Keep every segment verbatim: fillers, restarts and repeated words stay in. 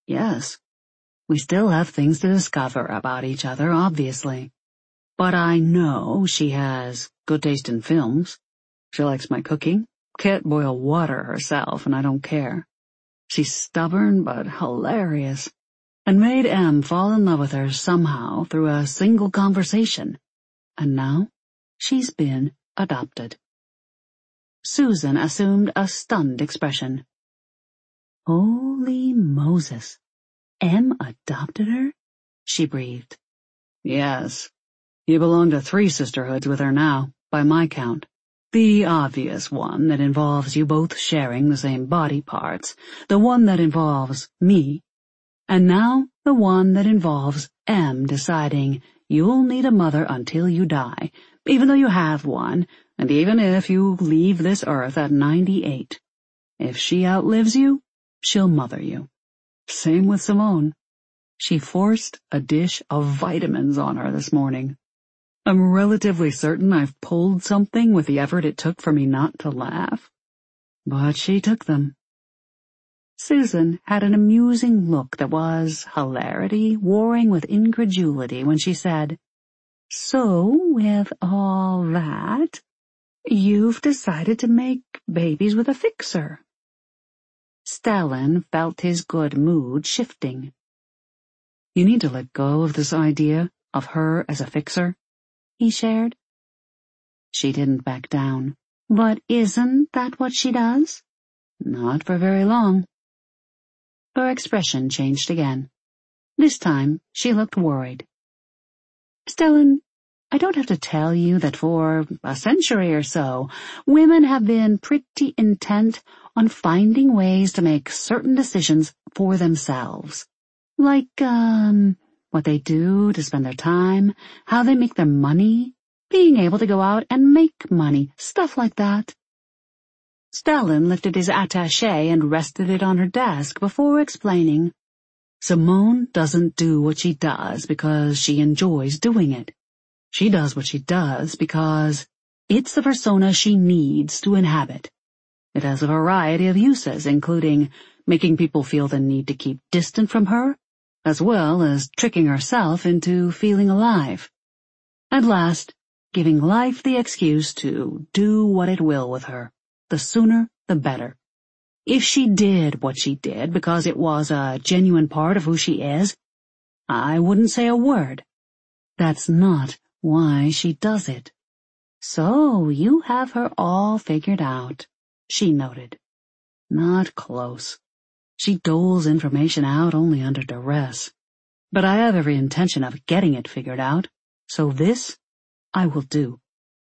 Yes. We still have things to discover about each other, obviously. But I know she has good taste in films. She likes my cooking, can't boil water herself, and I don't care. She's stubborn but hilarious, and made Em fall in love with her somehow through a single conversation. And now she's been adopted. Susan assumed a stunned expression. Holy Moses! Em adopted her? She breathed. Yes. You belong to three sisterhoods with her now, by my count. The obvious one that involves you both sharing the same body parts, the one that involves me, and now the one that involves Em deciding you'll need a mother until you die, even though you have one, and even if you leave this earth at ninety-eight. If she outlives you, she'll mother you. Same with Simone. She forced a dish of vitamins on her this morning. I'm relatively certain I've pulled something with the effort it took for me not to laugh. But she took them. Susan had an amusing look that was hilarity warring with incredulity when she said, So, with all that, you've decided to make babies with a fixer. Stellan felt his good mood shifting. You need to let go of this idea of her as a fixer, he shared. She didn't back down. But isn't that what she does? Not for very long. Her expression changed again. This time she looked worried. Stellan, I don't have to tell you that for a century or so, women have been pretty intent on finding ways to make certain decisions for themselves. Like, um, what they do to spend their time, how they make their money, being able to go out and make money, stuff like that. Stellan lifted his attaché and rested it on her desk before explaining. Simone doesn't do what she does because she enjoys doing it. She does what she does because it's the persona she needs to inhabit. It has a variety of uses, including making people feel the need to keep distant from her, as well as tricking herself into feeling alive. At last, giving life the excuse to do what it will with her. The sooner, the better. If she did what she did because it was a genuine part of who she is, I wouldn't say a word. That's not why she does it. So you have her all figured out, she noted. Not close. She doles information out only under duress. But I have every intention of getting it figured out, so this I will do.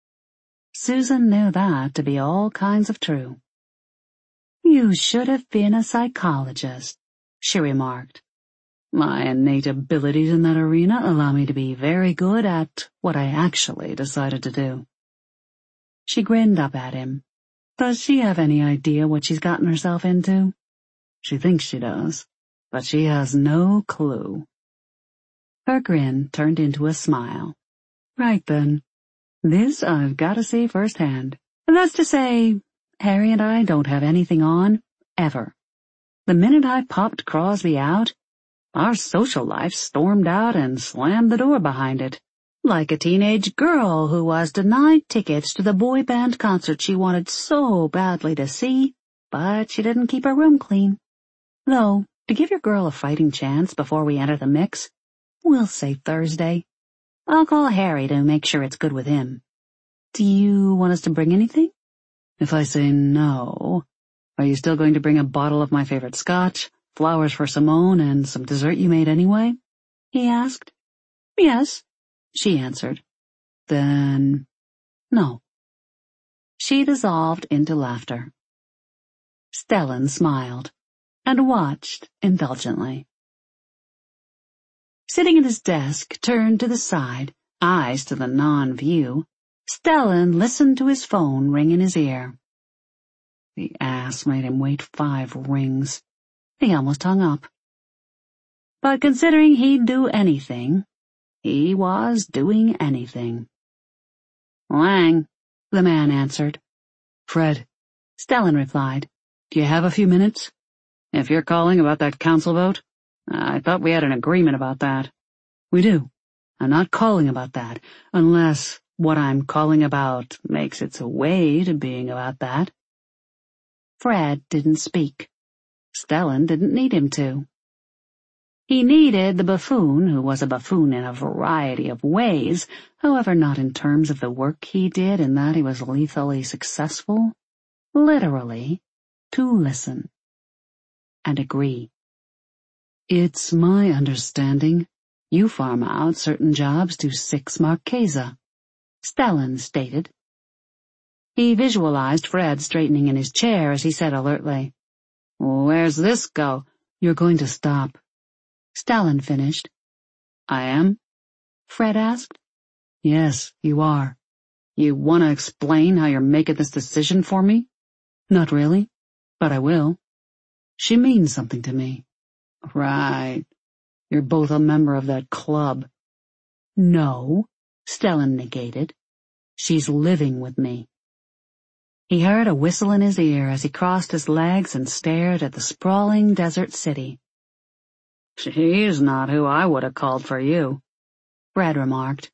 Susan knew that to be all kinds of true. You should have been a psychologist, she remarked. My innate abilities in that arena allow me to be very good at what I actually decided to do. She grinned up at him. Does she have any idea what she's gotten herself into? She thinks she does, but she has no clue. Her grin turned into a smile. Right then. This I've got to see firsthand. That's to say, Harry and I don't have anything on, ever. The minute I popped Crosby out, our social life stormed out and slammed the door behind it, like a teenage girl who was denied tickets to the boy band concert she wanted so badly to see, but she didn't keep her room clean. Though, to give your girl a fighting chance before we enter the mix, we'll say Thursday. I'll call Harry to make sure it's good with him. Do you want us to bring anything? If I say no, are you still going to bring a bottle of my favorite scotch, flowers for Simone, and some dessert you made anyway? He asked. Yes, she answered. Then, no. She dissolved into laughter. Stellan smiled and watched indulgently. Sitting at his desk, turned to the side, eyes to the non-view, Stellan listened to his phone ring in his ear. The ass made him wait five rings. He almost hung up. But considering he'd do anything, he was doing anything. Lang, the man answered. Fred, Stellan replied. Do you have a few minutes? If you're calling about that council vote, I thought we had an agreement about that. We do. I'm not calling about that, unless what I'm calling about makes its way to being about that. Fred didn't speak. Stellan didn't need him to. He needed the buffoon, who was a buffoon in a variety of ways, however not in terms of the work he did in that he was lethally successful, literally, to listen and agree. It's my understanding you farm out certain jobs to Six Marchesa, Stellan stated. He visualized Fred straightening in his chair as he said alertly, "Where's this go?" "You're going to stop," Stellan finished. "I am?" Fred asked. "Yes, you are. You want to explain how you're making this decision for me?" "Not really, but I will. She means something to me." "Right. You're both a member of that club." "No," Stellan negated. "She's living with me." He heard a whistle in his ear as he crossed his legs and stared at the sprawling desert city. "She's not who I would have called for you," Fred remarked.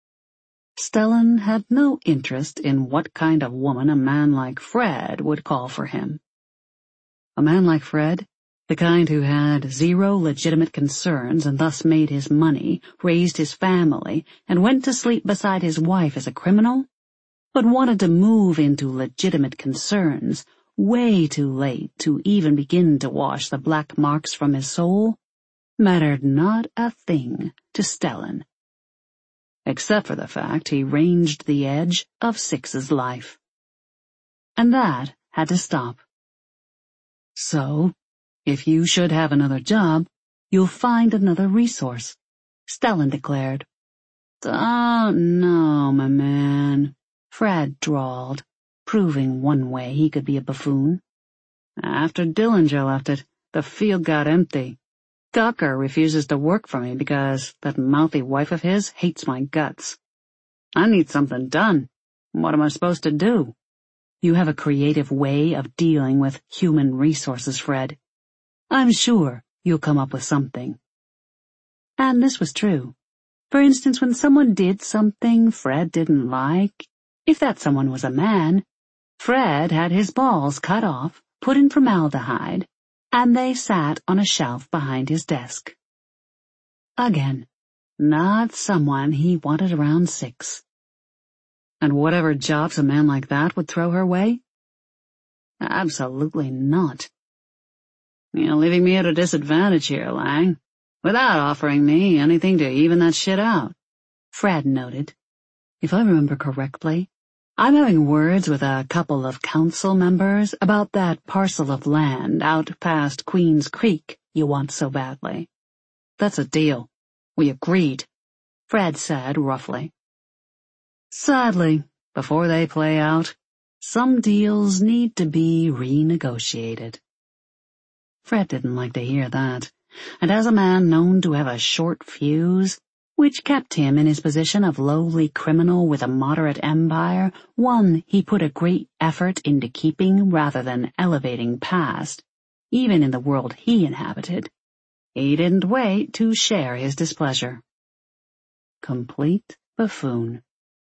Stellan had no interest in what kind of woman a man like Fred would call for him. A man like Fred, the kind who had zero legitimate concerns and thus made his money, raised his family, and went to sleep beside his wife as a criminal, but wanted to move into legitimate concerns way too late to even begin to wash the black marks from his soul, mattered not a thing to Stellan. Except for the fact he ranged the edge of Six's life. And that had to stop. "So, if you should have another job, you'll find another resource," Stellan declared. "Don't know, my man," Fred drawled, proving one way he could be a buffoon. "After Dillinger left it, the field got empty. Gawker refuses to work for me because that mouthy wife of his hates my guts. I need something done. What am I supposed to do?" "You have a creative way of dealing with human resources, Fred. I'm sure you'll come up with something." And this was true. For instance, when someone did something Fred didn't like, if that someone was a man, Fred had his balls cut off, put in formaldehyde, and they sat on a shelf behind his desk. Again, not someone he wanted around Six. And whatever jobs a man like that would throw her way? Absolutely not. "You're leaving me at a disadvantage here, Lang, without offering me anything to even that shit out," Fred noted. "If I remember correctly, I'm having words with a couple of council members about that parcel of land out past Queen's Creek you want so badly." "That's a deal. We agreed," Fred said roughly. "Sadly, before they play out, some deals need to be renegotiated." Fred didn't like to hear that, and as a man known to have a short fuse, which kept him in his position of lowly criminal with a moderate empire, one he put a great effort into keeping rather than elevating past, even in the world he inhabited, he didn't wait to share his displeasure. Complete buffoon.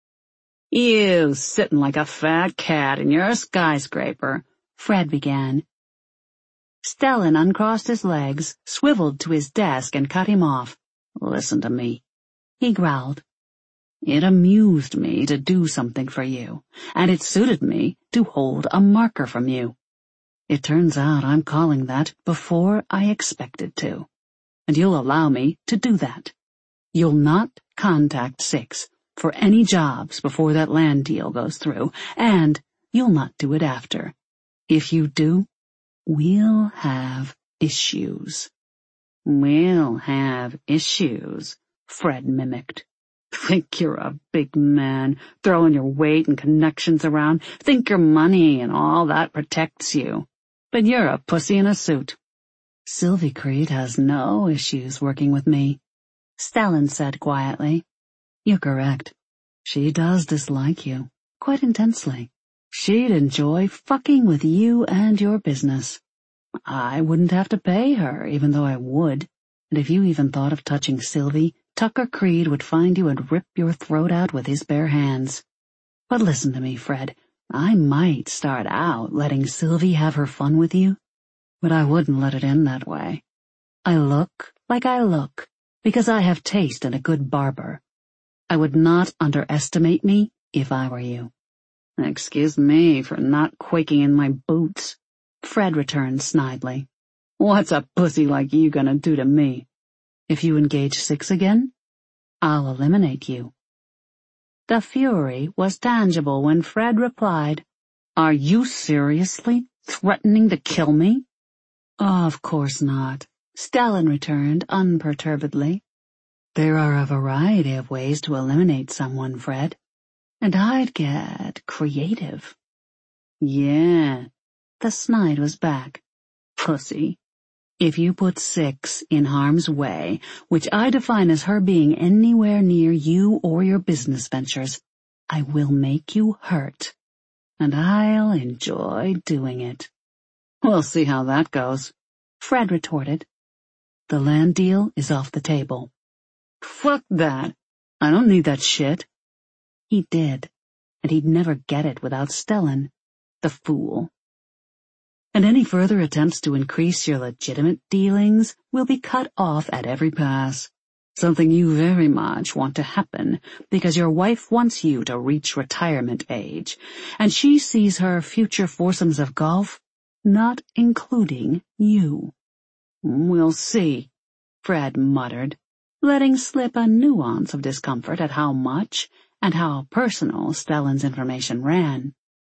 "You sitting like a fat cat in your skyscraper," Fred began. Stellan uncrossed his legs, swiveled to his desk, and cut him off. "Listen to me," he growled. "It amused me to do something for you, and it suited me to hold a marker from you. It turns out I'm calling that before I expected to, and you'll allow me to do that. You'll not contact Six for any jobs before that land deal goes through, and you'll not do it after. If you do, we'll have issues." "We'll have issues," Fred mimicked. "Think you're a big man, throwing your weight and connections around, think your money and all that protects you. But you're a pussy in a suit." "Sylvie Creed has no issues working with me," Stellan said quietly. "You're correct. She does dislike you, quite intensely. She'd enjoy fucking with you and your business. I wouldn't have to pay her, even though I would. And if you even thought of touching Sylvie, Tucker Creed would find you and rip your throat out with his bare hands. But listen to me, Fred. I might start out letting Sylvie have her fun with you, but I wouldn't let it end that way. I look like I look because I have taste and a good barber. I would not underestimate me if I were you. Excuse me for not quaking in my boots, Fred returned snidely. What's a pussy like you gonna do to me? If you engage six again, I'll eliminate you. The fury was tangible when Fred replied, Are you seriously threatening to kill me? Of course not, Stellan returned unperturbedly. There are a variety of ways to eliminate someone, Fred, and I'd get creative. Yeah, the snide was back. Pussy. If you put six in harm's way, which I define as her being anywhere near you or your business ventures, I will make you hurt, and I'll enjoy doing it. We'll see how that goes, Fred retorted. The land deal is off the table. Fuck that. I don't need that shit. He did, and he'd never get it without Stellan, the fool. And any further attempts to increase your legitimate dealings will be cut off at every pass, something you very much want to happen because your wife wants you to reach retirement age, and she sees her future foursomes of golf not including you. We'll see, Fred muttered, letting slip a nuance of discomfort at how much and how personal Stellan's information ran.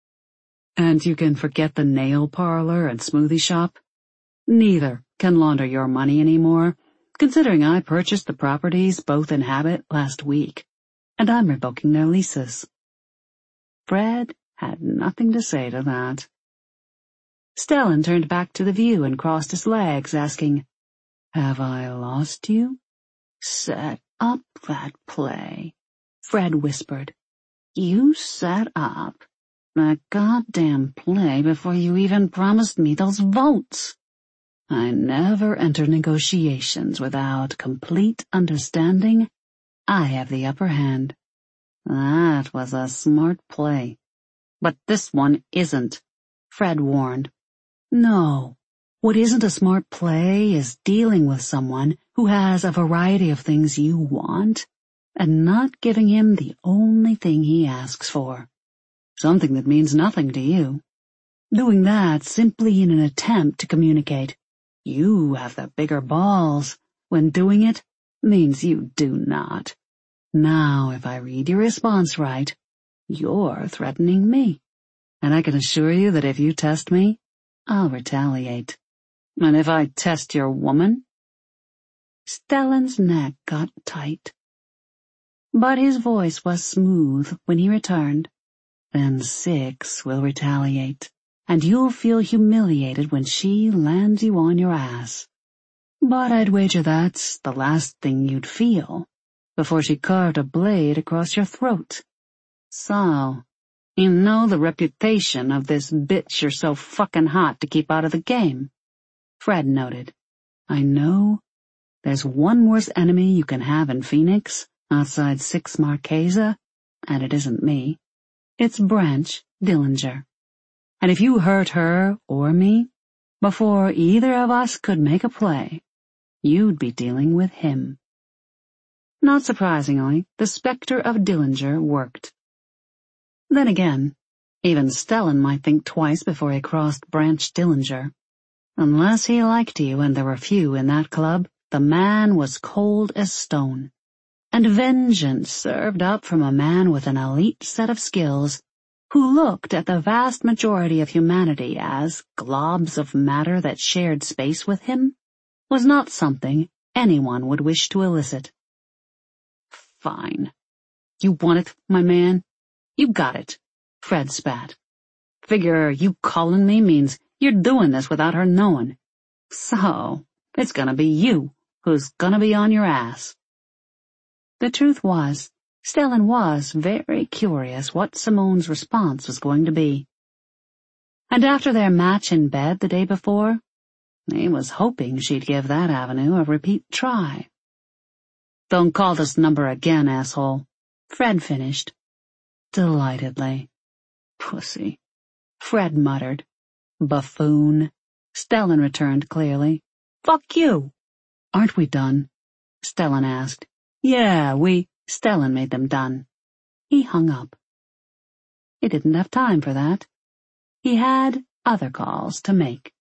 And you can forget the nail parlor and smoothie shop? Neither can launder your money anymore, considering I purchased the properties both inhabit last week, and I'm revoking their leases. Fred had nothing to say to that. Stellan turned back to the view and crossed his legs, asking, Have I lost you? Set up that play, Fred whispered. You set up that goddamn play before you even promised me those votes. I never enter negotiations without complete understanding I have the upper hand. That was a smart play. But this one isn't, Fred warned. No, what isn't a smart play is dealing with someone who has a variety of things you want and not giving him the only thing he asks for. Something that means nothing to you. Doing that simply in an attempt to communicate, you have the bigger balls, when doing it means you do not. Now, if I read your response right, you're threatening me. And I can assure you that if you test me, I'll retaliate. And if I test your woman? Stellan's neck got tight. But his voice was smooth when he returned. Then Six will retaliate, and you'll feel humiliated when she lands you on your ass. But I'd wager that's the last thing you'd feel before she carved a blade across your throat. So, you know the reputation of this bitch you're so fucking hot to keep out of the game, Fred noted. I know there's one worse enemy you can have in Phoenix outside Six Marchesa, and it isn't me. It's Branch Dillinger. And if you hurt her or me, before either of us could make a play, you'd be dealing with him. Not surprisingly, the specter of Dillinger worked. Then again, even Stellan might think twice before he crossed Branch Dillinger. Unless he liked you, and there were few in that club, the man was cold as stone. And vengeance served up from a man with an elite set of skills who looked at the vast majority of humanity as globs of matter that shared space with him was not something anyone would wish to elicit. Fine. You want it, my man? You got it, Fred spat. Figure you calling me means you're doing this without her knowing. So, it's gonna be you who's gonna be on your ass. The truth was, Stellan was very curious what Simone's response was going to be. And after their match in bed the day before, He was hoping she'd give that avenue a repeat try. "Don't call this number again, asshole," Fred finished. Delightedly. "Pussy," Fred muttered. "Buffoon," Stellan returned clearly. "Fuck you." "Aren't we done?" Stellan asked. "Yeah, we—" Stellan made them done. He hung up. He didn't have time for that. He had other calls to make.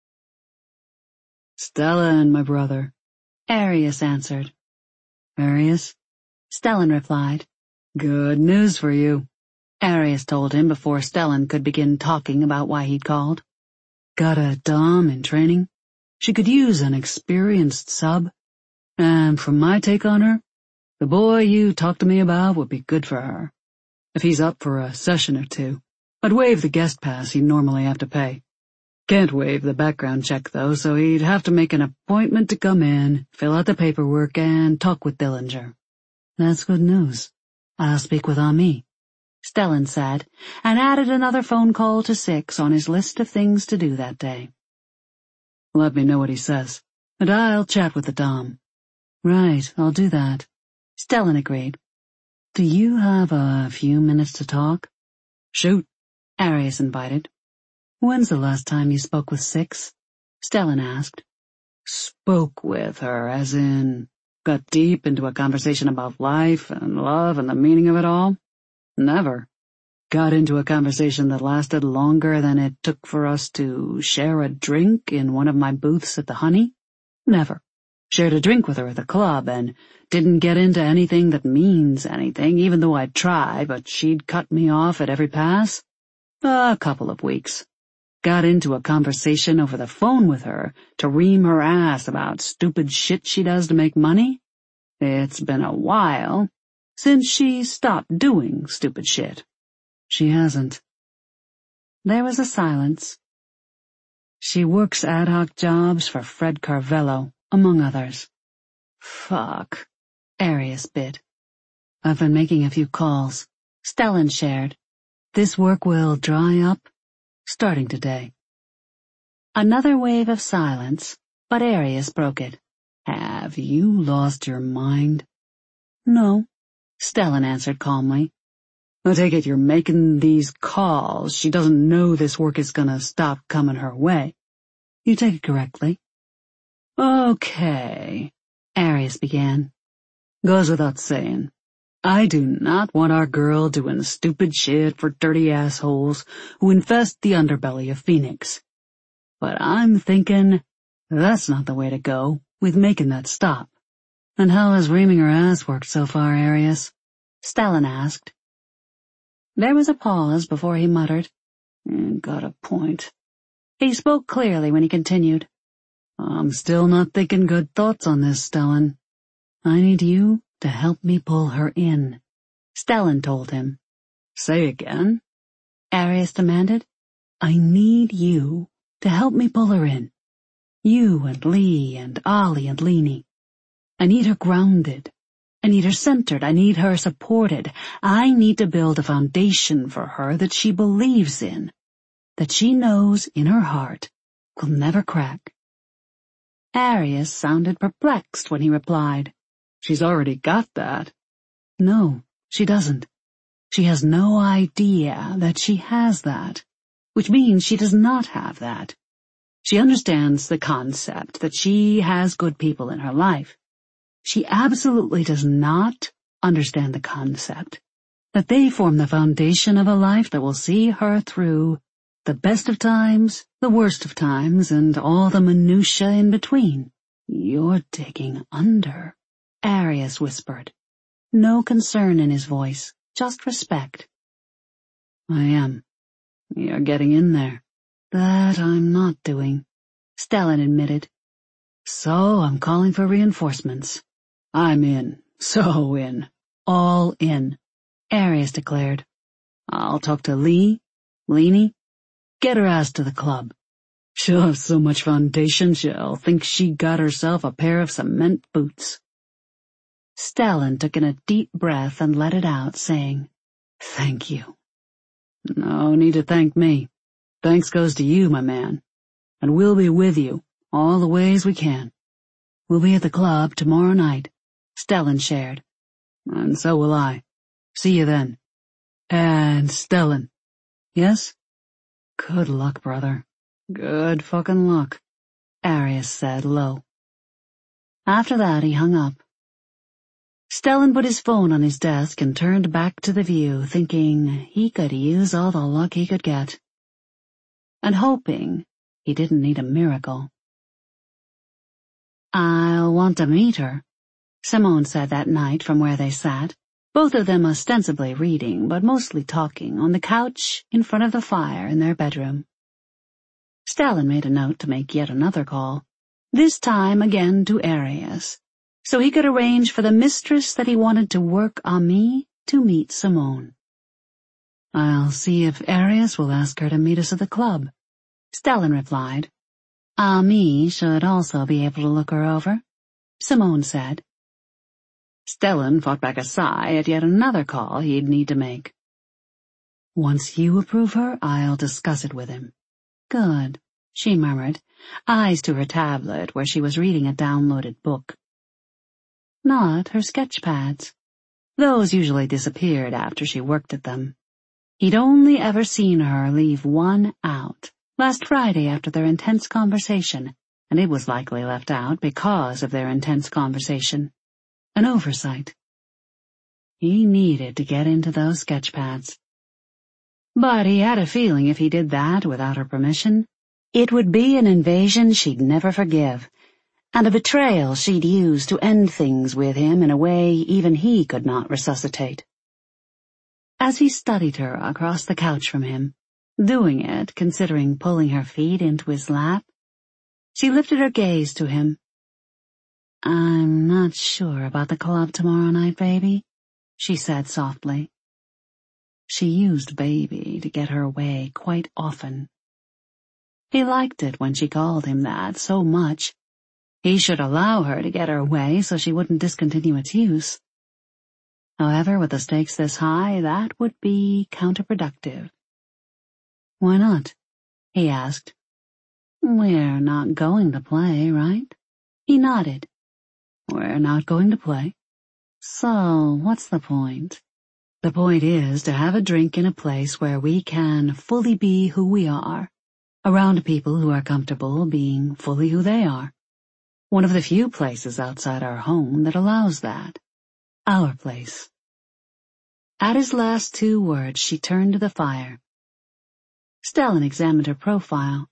"Stellan, my brother," Arius answered. "Arius?" Stellan replied. "Good news for you," Arius told him before Stellan could begin talking about why he'd called. "Got a dom in training. She could use an experienced sub. And from my take on her, the boy you talked to me about would be good for her. If he's up for a session or two, I'd waive the guest pass he'd normally have to pay. Can't waive the background check, though, so he'd have to make an appointment to come in, fill out the paperwork, and talk with Dillinger." "That's good news. I'll speak with Ami," Stellan said, and added another phone call to six on his list of things to do that day. "Let me know what he says, and I'll chat with the dom." "Right, I'll do that," Stellan agreed. "Do you have a few minutes to talk?" "Shoot," Arius invited. "When's the last time you spoke with Six?" Stellan asked. "Spoke with her, as in, got deep into a conversation about life and love and the meaning of it all? Never. Got into a conversation that lasted longer than it took for us to share a drink in one of my booths at the Honey? Never. Shared a drink with her at the club and didn't get into anything that means anything, even though I'd try, but she'd cut me off at every pass? A couple of weeks. Got into a conversation over the phone with her to ream her ass about stupid shit she does to make money? It's been a while since she stopped doing stupid shit." "She hasn't." There was a silence. "She works ad hoc jobs for Fred Carvello, among others." "Fuck," Arius bit. "I've been making a few calls," Stellan shared. "This work will dry up starting today." Another wave of silence, but Arius broke it. "Have you lost your mind?" "No," Stellan answered calmly. "I take it you're making these calls. She doesn't know this work is gonna stop coming her way." "You take it correctly." "Okay," Arius began. "Goes without saying, I do not want our girl doing stupid shit for dirty assholes who infest the underbelly of Phoenix. But I'm thinking that's not the way to go with making that stop." "And how has reaming her ass worked so far, Arius?" Stellan asked. There was a pause before he muttered, "Got a point." He spoke clearly when he continued. "I'm still not thinking good thoughts on this, Stellan. I need you to help me pull her in," Stellan told him. "Say again?" Arius demanded. "I need you to help me pull her in. You and Lee and Ollie and Leanie. I need her grounded. I need her centered. I need her supported. I need to build a foundation for her that she believes in, that she knows in her heart will never crack." Arius sounded perplexed when he replied, "She's already got that." "No, she doesn't. She has no idea that she has that, which means she does not have that. She understands the concept that she has good people in her life. She absolutely does not understand the concept that they form the foundation of a life that will see her through the best of times, the worst of times, and all the minutiae in between." "You're digging under," Arius whispered. No concern in his voice, just respect. "I am. You're getting in there." "That I'm not doing," Stellan admitted. "So I'm calling for reinforcements." "I'm in. So in. All in," Arius declared. "I'll talk to Lee, Leanie. Get her ass to the club. She'll have so much foundation she'll think she got herself a pair of cement boots." Stellan took in a deep breath and let it out, saying, "Thank you." "No need to thank me. Thanks goes to you, my man. And we'll be with you, All the ways we can. We'll be at the club tomorrow night, Stellan shared. And so will I. See you then. And Stellan. Yes? Good luck, brother. Good fucking luck, Arius said low. After that, he hung up. Stellan put his phone on his desk and turned back to the view, thinking he could use all the luck he could get. And hoping he didn't need a miracle. I'll want to meet her, Simone said that night from where they sat, both of them ostensibly reading but mostly talking on the couch in front of the fire in their bedroom. Stellan made a note to make yet another call, this time again to Arius, so he could arrange for the mistress that he wanted to work Ami to meet Simone. I'll see if Arius will ask her to meet us at the club, Stellan replied. Ami should also be able to look her over, Simone said. Stellan fought back a sigh at yet another call he'd need to make. Once you approve her, I'll discuss it with him. Good, she murmured, eyes to her tablet where she was reading a downloaded book. Not her sketch pads. Those usually disappeared after she worked at them. He'd only ever seen her leave one out, last Friday after their intense conversation, and it was likely left out because of their intense conversation. An oversight. He needed to get into those sketch pads. But he had a feeling if he did that without her permission, it would be an invasion she'd never forgive, and a betrayal she'd use to end things with him in a way even he could not resuscitate. As he studied her across the couch from him, doing it considering pulling her feet into his lap, she lifted her gaze to him. I'm not sure about the club tomorrow night, baby, she said softly. She used baby to get her way quite often. He liked it when she called him that so much. He should allow her to get her way so she wouldn't discontinue its use. However, with the stakes this high, that would be counterproductive. Why not? He asked. We're not going to play, right? He nodded. We're not going to play. So, what's the point? The point is to have a drink in a place where we can fully be who we are, around people who are comfortable being fully who they are. One of the few places outside our home that allows that. Our place. At his last two words, she turned to the fire. Stellan examined her profile.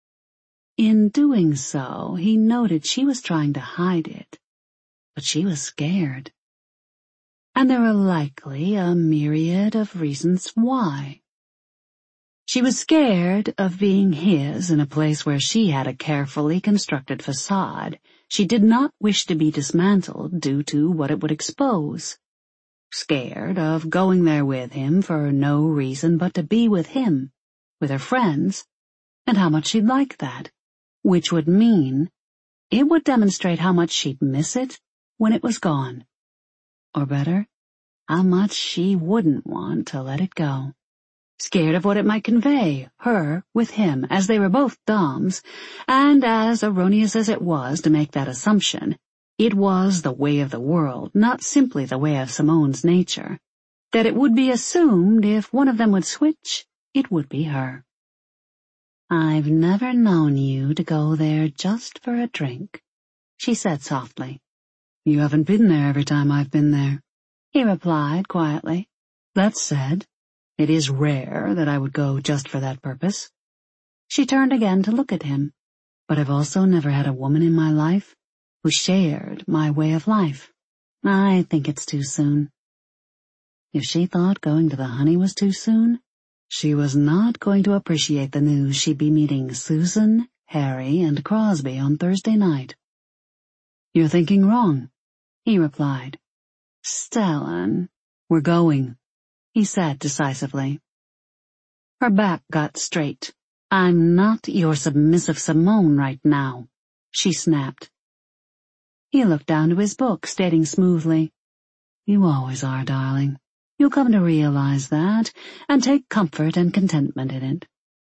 In doing so, he noted she was trying to hide it, but she was scared. And there were likely a myriad of reasons why. She was scared of being his in a place where she had a carefully constructed facade she did not wish to be dismantled due to what it would expose. Scared of going there with him for no reason but to be with him, with her friends, and how much she'd like that, which would mean it would demonstrate how much she'd miss it when it was gone. Or better, how much she wouldn't want to let it go. Scared of what it might convey, her with him, as they were both doms, and as erroneous as it was to make that assumption, it was the way of the world, not simply the way of Simone's nature, that it would be assumed if one of them would switch, it would be her. I've never known you to go there just for a drink, she said softly. You haven't been there every time I've been there, he replied quietly. That said, it is rare that I would go just for that purpose. She turned again to look at him, but I've also never had a woman in my life who shared my way of life. I think it's too soon. If she thought going to the honey was too soon, she was not going to appreciate the news she'd be meeting Susan, Harry, and Crosby on Thursday night. You're thinking wrong, he replied. Stellan, we're going, he said decisively. Her back got straight. I'm not your submissive Simone right now, she snapped. He looked down to his book, stating smoothly, You always are, darling. You'll come to realize that, and take comfort and contentment in it.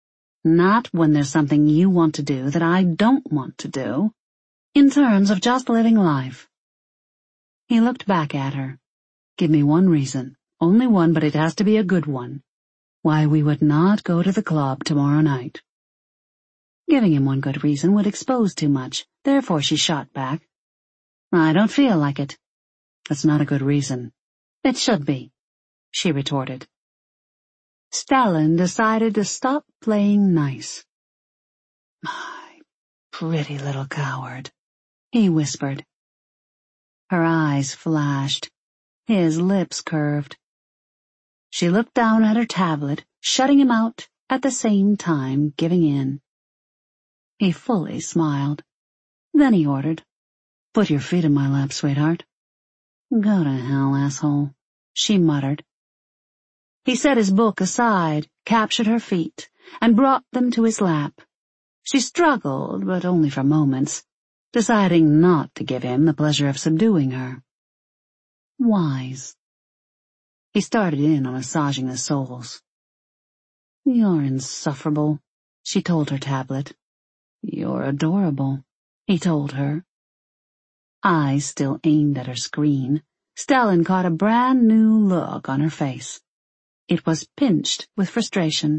Not when there's something you want to do that I don't want to do. In terms of just living life. He looked back at her. Give me one reason. Only one, but it has to be a good one. Why we would not go to the club tomorrow night. Giving him one good reason would expose too much, therefore she shot back. I don't feel like it. That's not a good reason. It should be, she retorted. Stellan decided to stop playing nice. My pretty little coward, he whispered. Her eyes flashed. His lips curved. She looked down at her tablet, shutting him out, at the same time giving in. He fully smiled. Then he ordered, Put your feet in my lap, sweetheart. Go to hell, asshole, she muttered. He set his book aside, captured her feet, and brought them to his lap. She struggled, but only for moments, deciding not to give him the pleasure of subduing her. Wise. He started in on massaging the soles. You're insufferable, she told her tablet. You're adorable, he told her. Eyes still aimed at her screen, Stellan caught a brand new look on her face. It was pinched with frustration.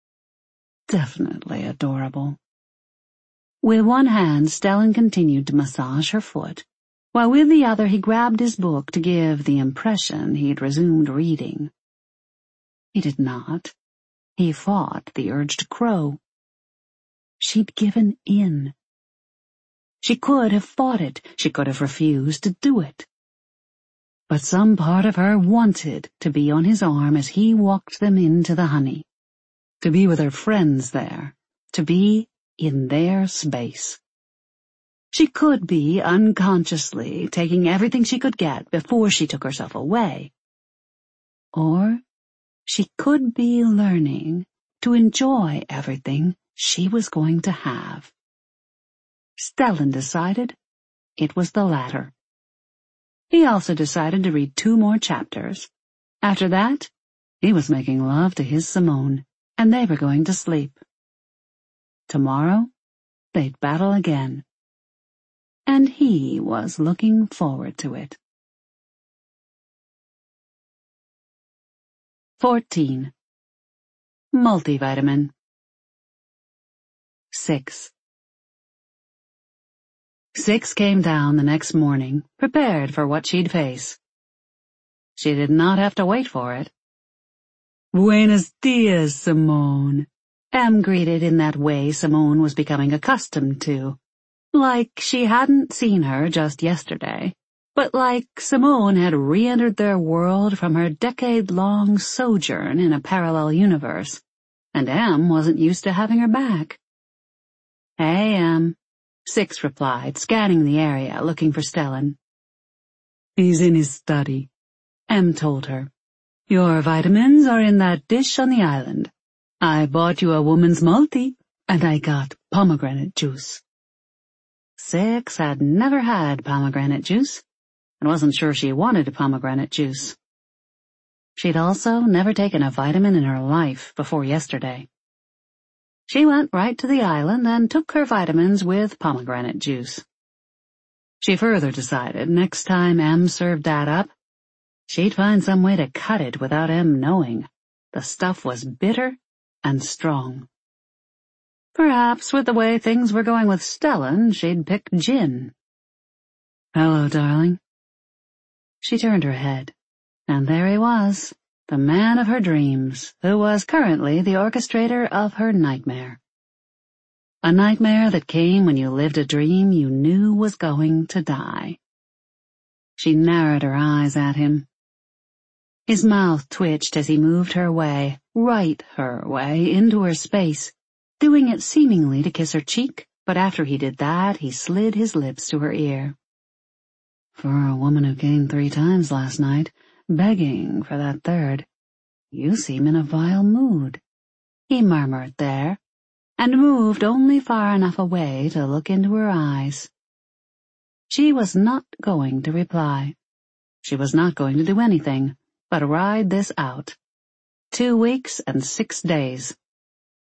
Definitely adorable. With one hand, Stellan continued to massage her foot, while with the other he grabbed his book to give the impression he'd resumed reading. He did not. He fought the urge to crow. She'd given in. She could have fought it. She could have refused to do it. But some part of her wanted to be on his arm as he walked them into the honey. To be with her friends there. To be in their space. She could be unconsciously taking everything she could get before she took herself away. Or she could be learning to enjoy everything she was going to have. Stellan decided it was the latter. He also decided to read two more chapters. After that, he was making love to his Simone, and they were going to sleep. Tomorrow, they'd battle again. And he was looking forward to it. Fourteen. Multivitamin. Six. Six came down the next morning, prepared for what she'd face. She did not have to wait for it. Buenos dias, Simone. Em greeted in that way Simone was becoming accustomed to. Like she hadn't seen her just yesterday, but like Simone had re-entered their world from her decade-long sojourn in a parallel universe, and Em wasn't used to having her back. Hey, Em, Six replied, scanning the area, looking for Stellan. He's in his study, Em told her. Your vitamins are in that dish on the island. I bought you a woman's multi, and I got pomegranate juice. Six had never had pomegranate juice, and wasn't sure she wanted pomegranate juice. She'd also never taken a vitamin in her life before yesterday. She went right to the island and took her vitamins with pomegranate juice. She further decided next time Em served that up, she'd find some way to cut it without Em knowing. The stuff was bitter and strong. Perhaps with the way things were going with Stellan, she'd pick gin. Hello, darling. She turned her head, and there he was, the man of her dreams, who was currently the orchestrator of her nightmare. A nightmare that came when you lived a dream you knew was going to die. She narrowed her eyes at him. His mouth twitched as he moved her way, right her way, into her space, doing it seemingly to kiss her cheek, but after he did that, he slid his lips to her ear. For a woman who came three times last night, begging for that third, you seem in a vile mood, he murmured there, and moved only far enough away to look into her eyes. She was not going to reply. She was not going to do anything but ride this out. Two weeks and six days.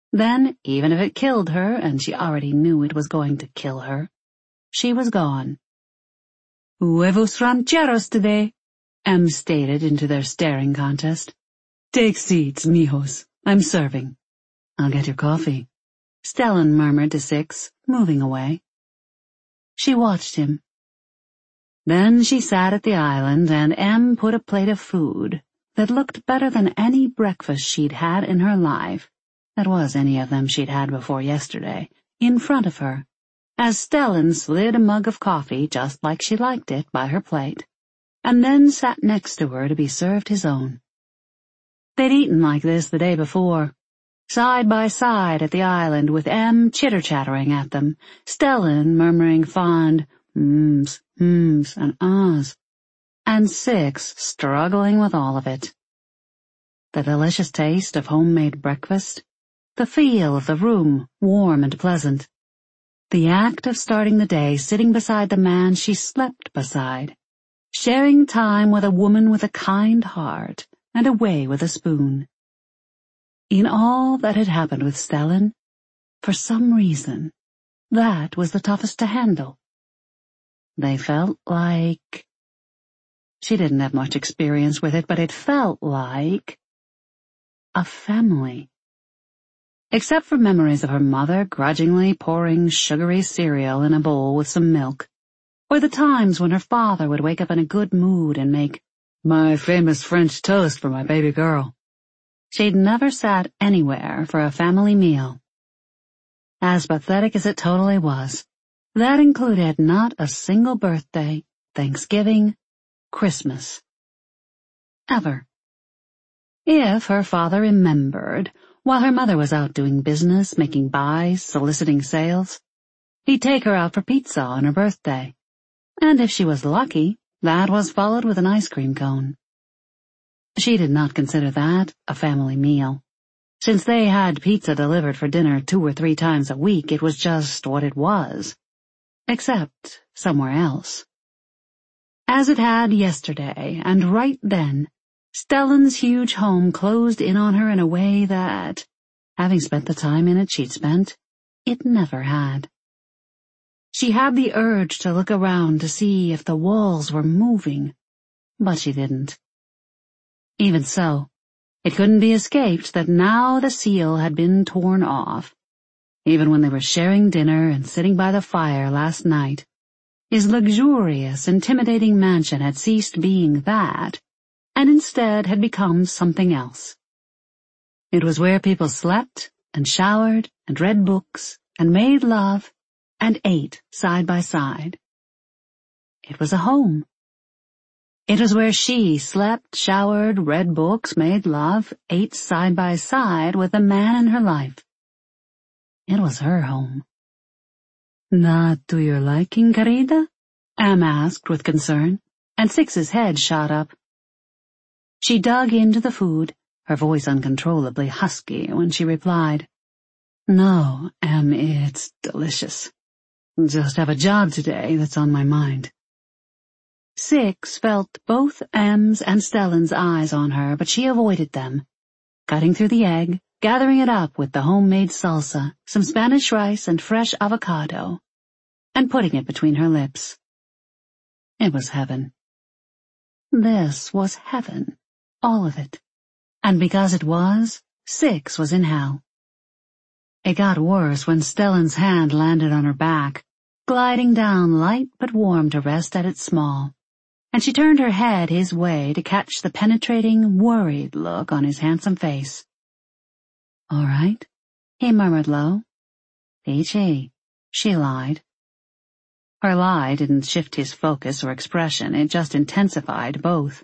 Then, even if it killed her, and she already knew it was going to kill her, she was gone. "Huevos rancheros today," Em stated into their staring contest. "Take seats, mijos. I'm serving." "I'll get your coffee," Stellan murmured to Six, moving away. She watched him. Then she sat at the island, and Em put a plate of food that looked better than any breakfast she'd had in her life, that was any of them she'd had before yesterday, in front of her, as Stellan slid a mug of coffee just like she liked it by her plate, and then sat next to her to be served his own. They'd eaten like this the day before, side by side at the island, with Em chitter-chattering at them, Stellan murmuring fond mms, hms, and ahs, and Six struggling with all of it. The delicious taste of homemade breakfast, the feel of the room, warm and pleasant, the act of starting the day sitting beside the man she slept beside, sharing time with a woman with a kind heart and a way with a spoon. In all that had happened with Stellan, for some reason, that was the toughest to handle. They felt like... She didn't have much experience with it, but it felt like... a family. Except for memories of her mother grudgingly pouring sugary cereal in a bowl with some milk, or the times when her father would wake up in a good mood and make my famous French toast for my baby girl. She'd never sat anywhere for a family meal. As pathetic as it totally was, that included not a single birthday, Thanksgiving, Christmas. Ever. If her father remembered, while her mother was out doing business, making buys, soliciting sales, he'd take her out for pizza on her birthday. And if she was lucky, that was followed with an ice cream cone. She did not consider that a family meal. Since they had pizza delivered for dinner two or three times a week, it was just what it was. Except somewhere else. As it had yesterday, and right then, Stellan's huge home closed in on her in a way that, having spent the time in it she'd spent, it never had. She had the urge to look around to see if the walls were moving, but she didn't. Even so, it couldn't be escaped that now the seal had been torn off. Even when they were sharing dinner and sitting by the fire last night, his luxurious, intimidating mansion had ceased being that, and instead had become something else. It was where people slept, and showered, and read books, and made love, and ate side by side. It was a home. It was where she slept, showered, read books, made love, ate side by side with the man in her life. It was her home. "Not to your liking, querida?" Em asked with concern, and Six's head shot up. She dug into the food, her voice uncontrollably husky when she replied, "No, Em, it's delicious. Just have a job today that's on my mind." Six felt both Em's and Stellan's eyes on her, but she avoided them, cutting through the egg, gathering it up with the homemade salsa, some Spanish rice, and fresh avocado, and putting it between her lips. It was heaven. This was heaven, all of it, and because it was, Six was in hell. It got worse when Stellan's hand landed on her back, gliding down light but warm to rest at its small, and she turned her head his way to catch the penetrating, worried look on his handsome face. "All right," he murmured low. "Peachy," she lied. Her lie didn't shift his focus or expression, it just intensified both.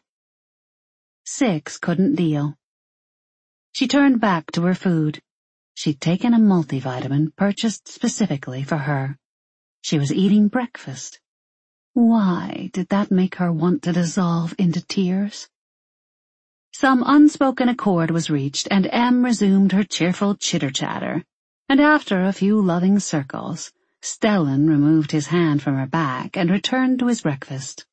Six couldn't deal. She turned back to her food. She'd taken a multivitamin purchased specifically for her. She was eating breakfast. Why did that make her want to dissolve into tears? Some unspoken accord was reached, and Em resumed her cheerful chitter-chatter, and after a few loving circles, Stellan removed his hand from her back and returned to his breakfast.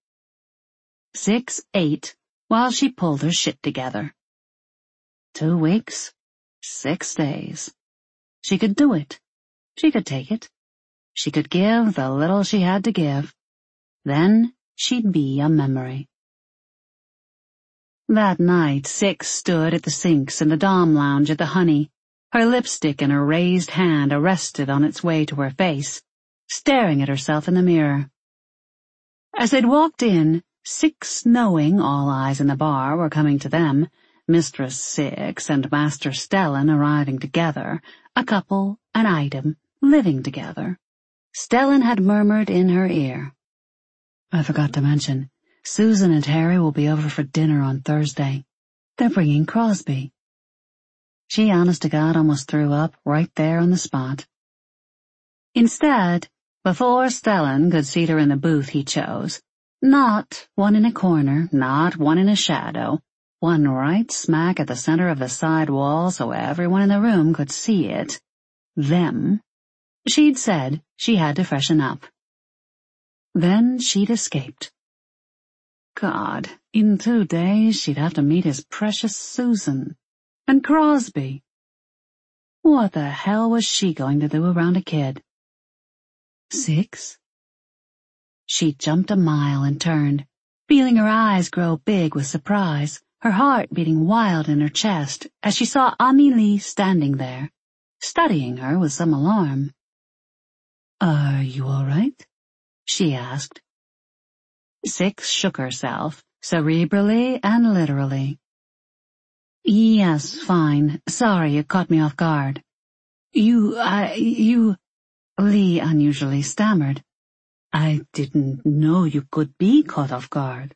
Six ate while she pulled her shit together. Two weeks, six days. She could do it. She could take it. She could give the little she had to give. Then she'd be a memory. That night, Six stood at the sinks in the Dom lounge at the Honey, her lipstick in her raised hand arrested on its way to her face, staring at herself in the mirror. As they'd walked in, Six, knowing all eyes in the bar were coming to them, Mistress Six and Master Stellan arriving together, a couple, an item, living together, Stellan had murmured in her ear, "I forgot to mention, Susan and Harry will be over for dinner on Thursday. They're bringing Crosby." She, honest to God, almost threw up right there on the spot. Instead, before Stellan could seat her in the booth he chose, not one in a corner, not one in a shadow, one right smack at the center of the side wall so everyone in the room could see it, them, she'd said she had to freshen up. Then she'd escaped. God, in two days she'd have to meet his precious Susan. And Crosby. What the hell was she going to do around a kid? Six? She jumped a mile and turned, feeling her eyes grow big with surprise, her heart beating wild in her chest as she saw Amelie standing there, studying her with some alarm. "Are you all right?" she asked. Six shook herself, cerebrally and literally. "Yes, fine. Sorry it caught me off guard." You, I, you, Lee unusually stammered. "I didn't know you could be caught off guard."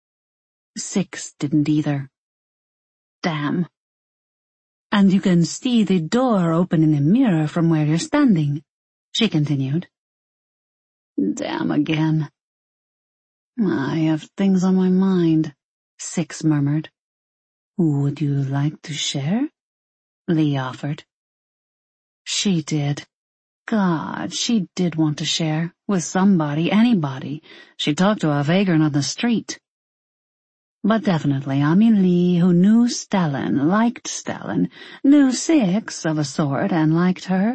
Six didn't either. Damn. "And you can see the door open in the mirror from where you're standing," she continued. Damn again. "I have things on my mind," Six murmured. "Would you like to share?" Lee offered. She did. God, she did want to share, with somebody, anybody. She talked to a vagrant on the street. But definitely Amelie, who knew Stellan, liked Stellan, knew Six of a sort and liked her.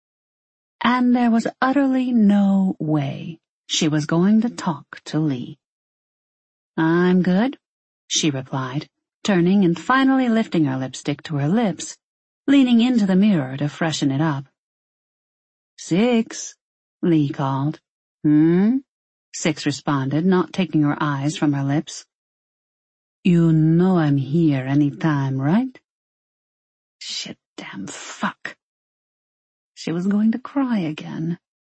And there was utterly no way she was going to talk to Lee. "I'm good," she replied, turning and finally lifting her lipstick to her lips, leaning into the mirror to freshen it up. "Six," Lee called. "Hmm?" Six responded, not taking her eyes from her lips. "You know I'm here any time, right?" Shit, damn fuck. She was going to cry again.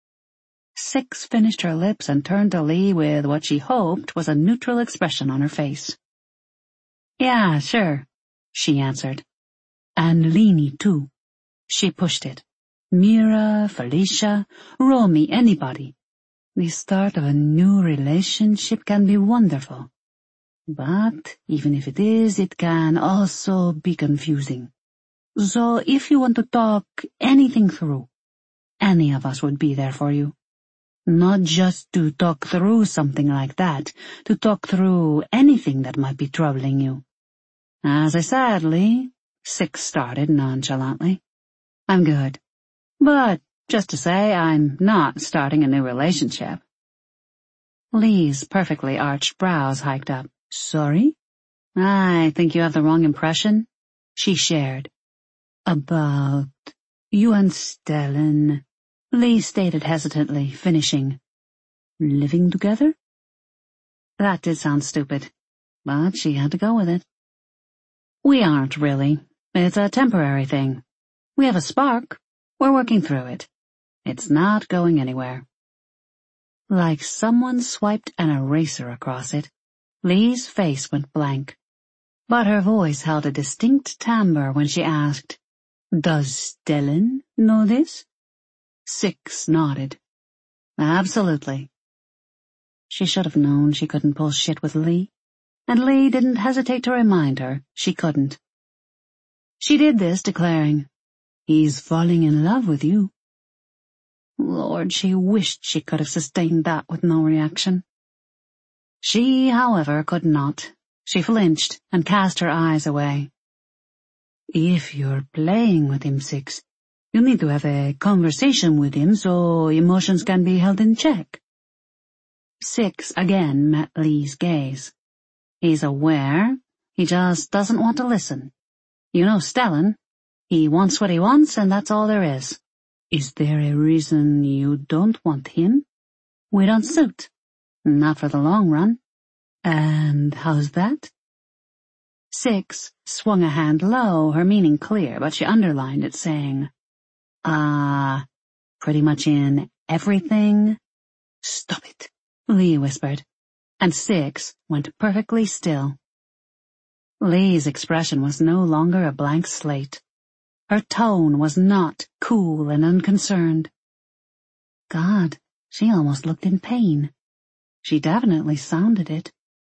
Six finished her lips and turned to Lee with what she hoped was a neutral expression on her face. "Yeah, sure," she answered. "And Leanie, too." She pushed it. "Mira, Felicia, Romy, anybody. The start of a new relationship can be wonderful. But even if it is, it can also be confusing. So if you want to talk anything through, any of us would be there for you. Not just to talk through something like that, to talk through anything that might be troubling you. As I said, Lee," Six started nonchalantly, "I'm good. But just to say, I'm not starting a new relationship." Lee's perfectly arched brows hiked up. "Sorry?" "I think you have the wrong impression," she shared. "About you and Stellan," Lee stated hesitantly, finishing. "Living together?" That did sound stupid, but she had to go with it. "We aren't really. It's a temporary thing. We have a spark. We're working through it. It's not going anywhere." Like someone swiped an eraser across it, Lee's face went blank, but her voice held a distinct timbre when she asked, "Does Stellan know this?" Six nodded. "Absolutely." She should have known she couldn't pull shit with Lee, and Lee didn't hesitate to remind her she couldn't. She did this, declaring, "He's falling in love with you." Lord, she wished she could have sustained that with no reaction. She, however, could not. She flinched and cast her eyes away. "If you're playing with him, Six, You need to have a conversation with him so emotions can be held in check. Six again met Lee's gaze. He's aware, he just doesn't want to listen. You know Stellan. He wants what he wants and that's all there is. Is there a reason you don't want him? We don't suit. Not for the long run. And how's that? Six swung a hand low, her meaning clear, but she underlined it, saying, Ah, uh, pretty much in everything? Stop it, Lee whispered, and Six went perfectly still. Lee's expression was no longer a blank slate. Her tone was not cool and unconcerned. God, she almost looked in pain. She definitely sounded it.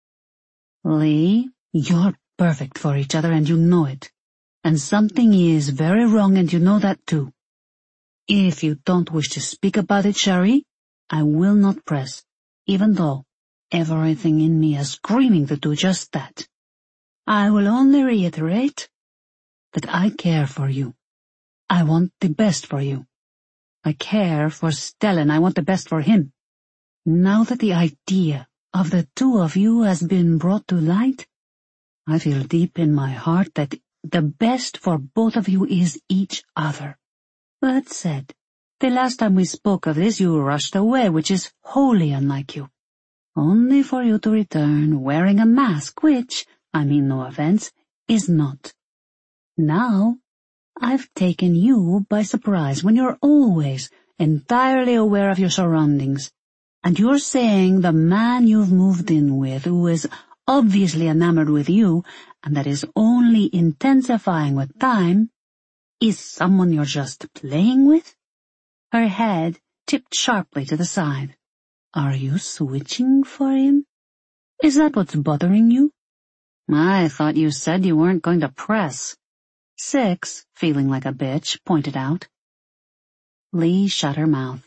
Lee, you're perfect for each other and you know it. And something is very wrong and you know that too. If you don't wish to speak about it, Sherry, I will not press, even though everything in me is screaming to do just that. I will only reiterate that I care for you. I want the best for you. I care for Stellan. I want the best for him. Now that the idea of the two of you has been brought to light, I feel deep in my heart that the best for both of you is each other. That said, the last time we spoke of this you rushed away, which is wholly unlike you. Only for you to return wearing a mask, which, I mean no offense, is not. Now, I've taken you by surprise when you're always entirely aware of your surroundings, and you're saying the man you've moved in with, who is obviously enamored with you, and that is only intensifying with time, is someone you're just playing with? Her head tipped sharply to the side. Are you switching for him? Is that what's bothering you? I thought you said you weren't going to press. Six, feeling like a bitch, pointed out. Lee shut her mouth.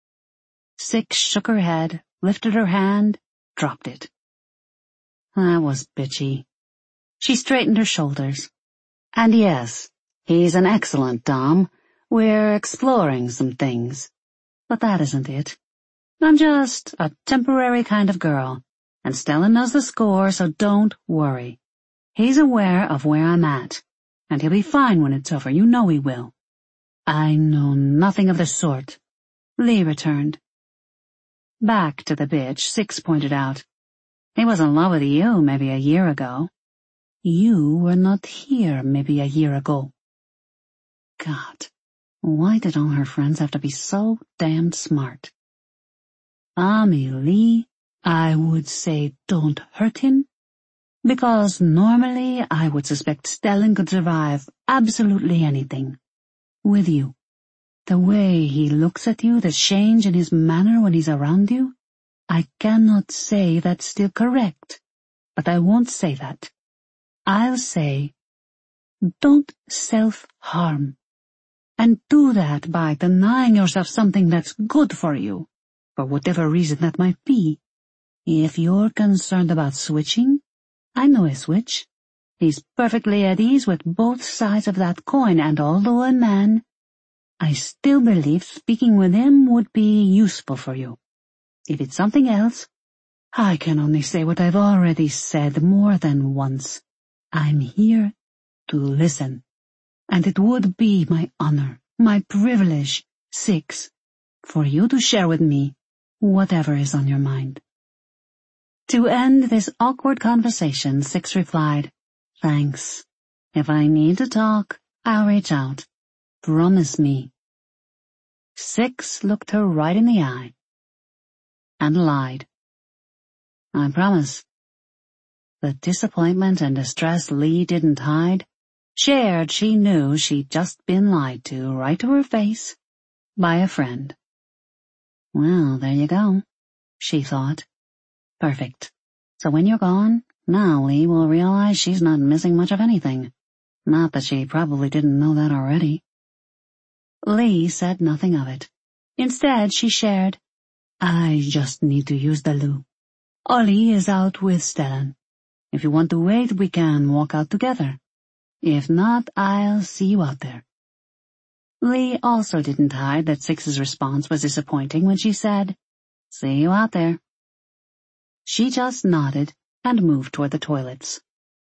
Six shook her head, lifted her hand, dropped it. That was bitchy. She straightened her shoulders. And yes, he's an excellent Dom. We're exploring some things. But that isn't it. I'm just a temporary kind of girl, and Stellan knows the score, so don't worry. He's aware of where I'm at, and he'll be fine when it's over. You know he will. I know nothing of the sort, Lee returned. Back to the bitch, Six pointed out. He was in love with you maybe a year ago. You were not here maybe a year ago. God, why did all her friends have to be so damned smart? Ami Lee, I would say don't hurt him, because normally I would suspect Stellan could survive absolutely anything. With you. The way he looks at you, the change in his manner when he's around you, I cannot say that's still correct, but I won't say that. I'll say, don't self-harm. And do that by denying yourself something that's good for you, for whatever reason that might be. If you're concerned about switching, I know a switch. He's perfectly at ease with both sides of that coin, and although a man, I still believe speaking with him would be useful for you. If it's something else, I can only say what I've already said more than once. I'm here to listen, and it would be my honor, my privilege, Six, for you to share with me whatever is on your mind. To end this awkward conversation, Six replied, Thanks. If I need to talk, I'll reach out. Promise me. Six looked her right in the eye and lied. I promise. The disappointment and distress Lee didn't hide, shared she knew she'd just been lied to right to her face by a friend. Well, there you go, she thought. Perfect. So when you're gone, now Lee will realize she's not missing much of anything. Not that she probably didn't know that already. Lee said nothing of it. Instead, she shared, I just need to use the loo. Ollie is out with Stellan. If you want to wait, we can walk out together. If not, I'll see you out there. Lee also didn't hide that Six's response was disappointing when she said, "See you out there." She just nodded and moved toward the toilets.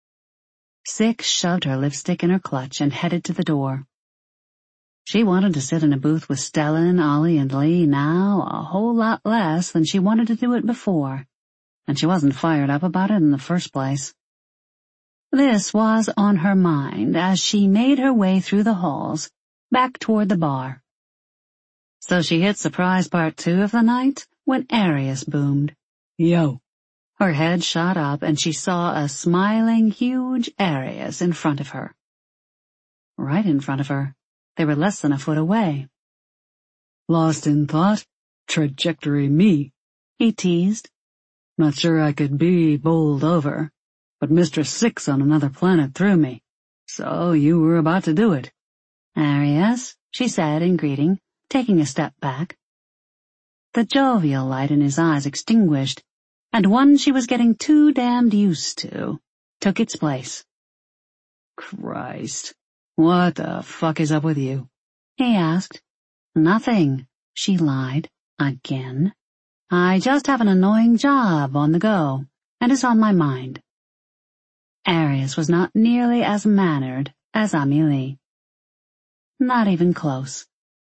Six shoved her lipstick in her clutch and headed to the door. She wanted to sit in a booth with Stellan, Ollie, and Lee now a whole lot less than she wanted to do it before, and she wasn't fired up about it in the first place. This was on her mind as she made her way through the halls, back toward the bar. So she hit surprise part two of the night when Arius boomed, "Yo." Her head shot up and she saw a smiling, huge Arius in front of her. Right in front of her. They were less than a foot away. "Lost in thought? Trajectory me," he teased. "Not sure I could be bowled over, but Mistress Six on another planet threw me, so you were about to do it." "Arius," she said in greeting, taking a step back. The jovial light in his eyes extinguished, and one she was getting too damned used to took its place. "Christ, what the fuck is up with you?" he asked. "Nothing," she lied, again. "I just have an annoying job on the go, and it's on my mind." Arius was not nearly as mannered as Amelie. Not even close.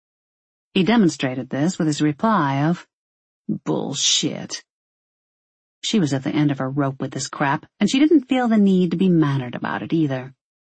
He demonstrated this with his reply of, "Bullshit." She was at the end of her rope with this crap, and she didn't feel the need to be mannered about it either.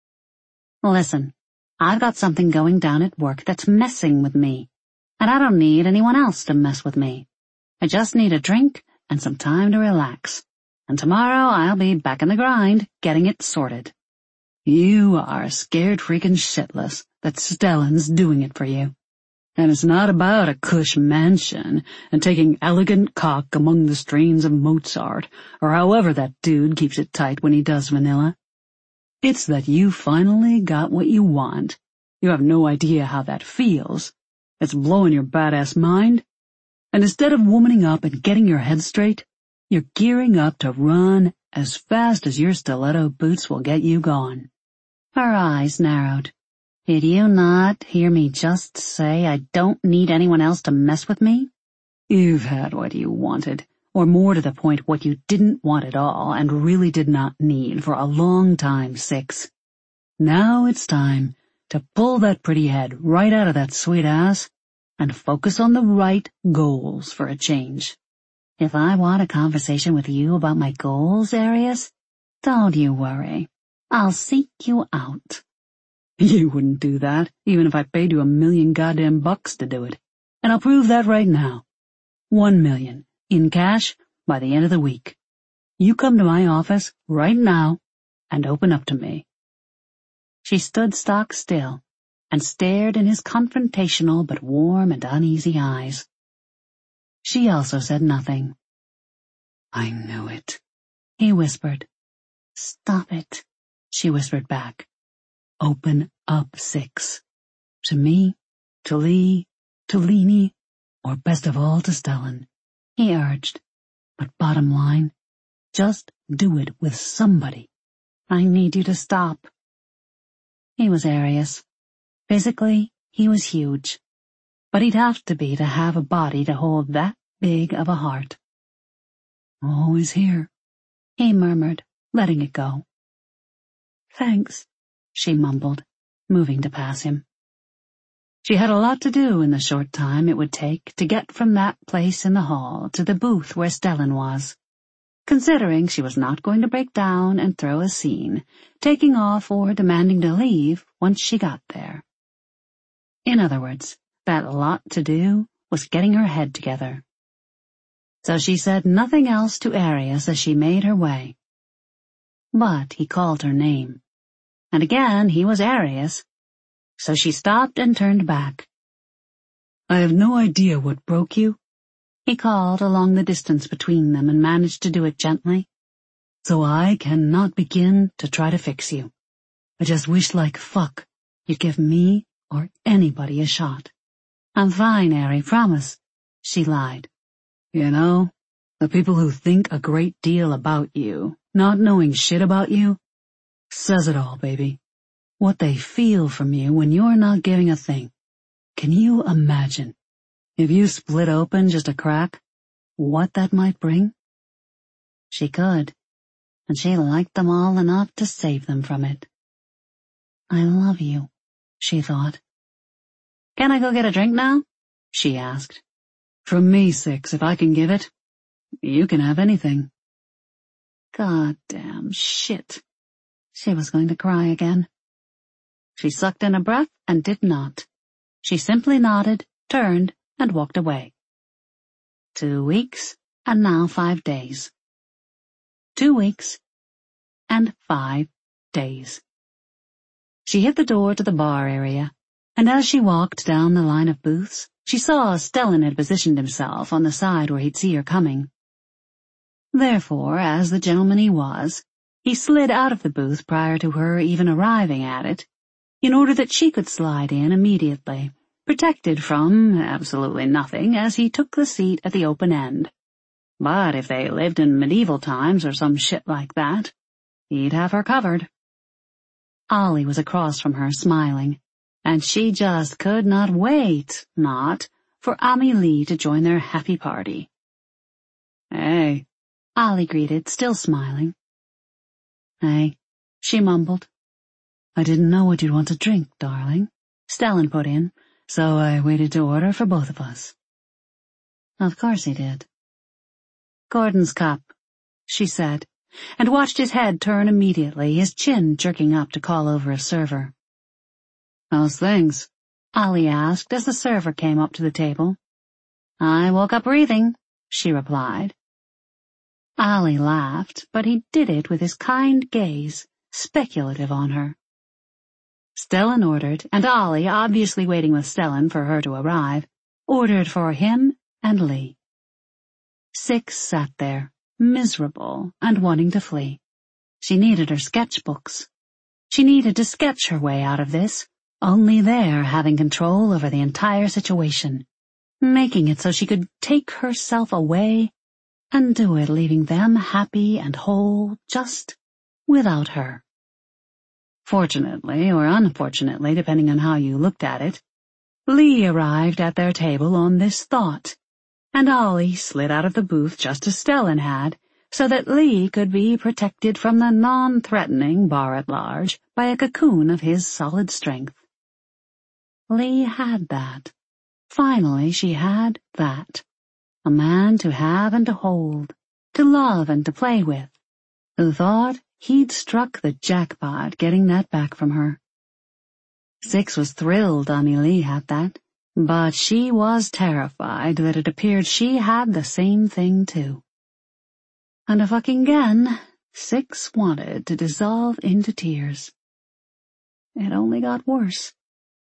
"Listen, I've got something going down at work that's messing with me, and I don't need anyone else to mess with me. I just need a drink and some time to relax, and tomorrow I'll be back in the grind, getting it sorted." "You are scared freaking shitless that Stellan's doing it for you. And it's not about a cush mansion and taking elegant cock among the strains of Mozart, or however that dude keeps it tight when he does vanilla. It's that you finally got what you want. You have no idea how that feels. It's blowing your badass mind. And instead of womaning up and getting your head straight, you're gearing up to run as fast as your stiletto boots will get you gone." Her eyes narrowed. "Did you not hear me just say I don't need anyone else to mess with me?" "You've had what you wanted, or more to the point what you didn't want at all and really did not need for a long time, Six. Now it's time to pull that pretty head right out of that sweet ass and focus on the right goals for a change." "If I want a conversation with you about my goals, Arius, don't you worry. I'll seek you out." "You wouldn't do that, even if I paid you a million goddamn bucks to do it. And I'll prove that right now. One million, in cash, by the end of the week. You come to my office right now and open up to me." She stood stock still and stared in his confrontational but warm and uneasy eyes. She also said nothing. "I knew it," he whispered. "Stop it," she whispered back. "Open up, Six. To me, to Lee, to Leanie, or best of all to Stellan," he urged. "But bottom line, just do it with somebody. I need you to stop." He was Arius. Physically, he was huge. But he'd have to be to have a body to hold that big of a heart. "Always here," he murmured, letting it go. "Thanks," she mumbled, moving to pass him. She had a lot to do in the short time it would take to get from that place in the hall to the booth where Stellan was, considering she was not going to break down and throw a scene, taking off or demanding to leave once she got there. In other words, that lot to do was getting her head together. So she said nothing else to Arius as she made her way. But he called her name. And again he was Arius, so she stopped and turned back. "I have no idea what broke you," he called along the distance between them and managed to do it gently. "So I cannot begin to try to fix you. I just wish like fuck you'd give me or anybody a shot." "I'm fine, Ari, promise," she lied. "You know, the people who think a great deal about you, not knowing shit about you, says it all, baby. What they feel from you when you're not giving a thing. Can you imagine, if you split open just a crack, what that might bring? She could, and she liked them all enough to save them from it. I love you, she thought. Can I go get a drink now? She asked. From me, Six, if I can give it. You can have anything. Goddamn shit. She was going to cry again. She sucked in a breath and did not. She simply nodded, turned, and walked away. Two weeks, and now five days. Two weeks, and five days. She hit the door to the bar area, and as she walked down the line of booths, she saw Stellan had positioned himself on the side where he'd see her coming. Therefore, as the gentleman he was, he slid out of the booth prior to her even arriving at it, in order that she could slide in immediately, protected from absolutely nothing as he took the seat at the open end. But if they lived in medieval times or some shit like that, he'd have her covered. Ollie was across from her, smiling, and she just could not wait, not, for Amelie to join their happy party. Hey, Ollie greeted, still smiling. Hey, she mumbled. I didn't know what you'd want to drink, darling, Stellan put in, so I waited to order for both of us. Of course he did. Gordon's cup, she said, and watched his head turn immediately, his chin jerking up to call over a server. How's things? Ollie asked as the server came up to the table. I woke up breathing, she replied. Ollie laughed, but he did it with his kind gaze, speculative on her. Stellan ordered, and Ollie, obviously waiting with Stellan for her to arrive, ordered for him and Lee. Six sat there, miserable and wanting to flee. She needed her sketchbooks. She needed to sketch her way out of this, only there having control over the entire situation, making it so she could take herself away and do it leaving them happy and whole just without her. Fortunately, or unfortunately, depending on how you looked at it, Lee arrived at their table on this thought, and Ollie slid out of the booth just as Stellan had, so that Lee could be protected from the non-threatening bar at large by a cocoon of his solid strength. Lee had that. Finally, she had that. A man to have and to hold, to love and to play with, who thought he'd struck the jackpot getting that back from her. Six was thrilled Amelie had that, but she was terrified that it appeared she had the same thing too. And a fucking again, Six wanted to dissolve into tears. It only got worse.